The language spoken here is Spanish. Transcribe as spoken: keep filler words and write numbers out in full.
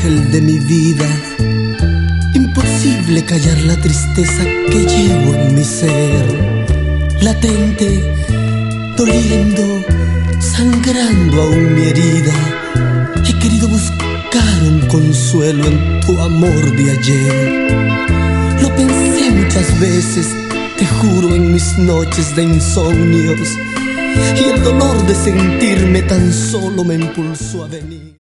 ángel de mi vida. Imposible callar la tristeza que llevo en mi ser, latente, doliendo, sangrando aún mi herida. He querido buscar un consuelo en tu amor de ayer. Lo pensé muchas veces, te juro, en mis noches de insomnios, y el dolor de sentirme tan solo me impulsó a venir.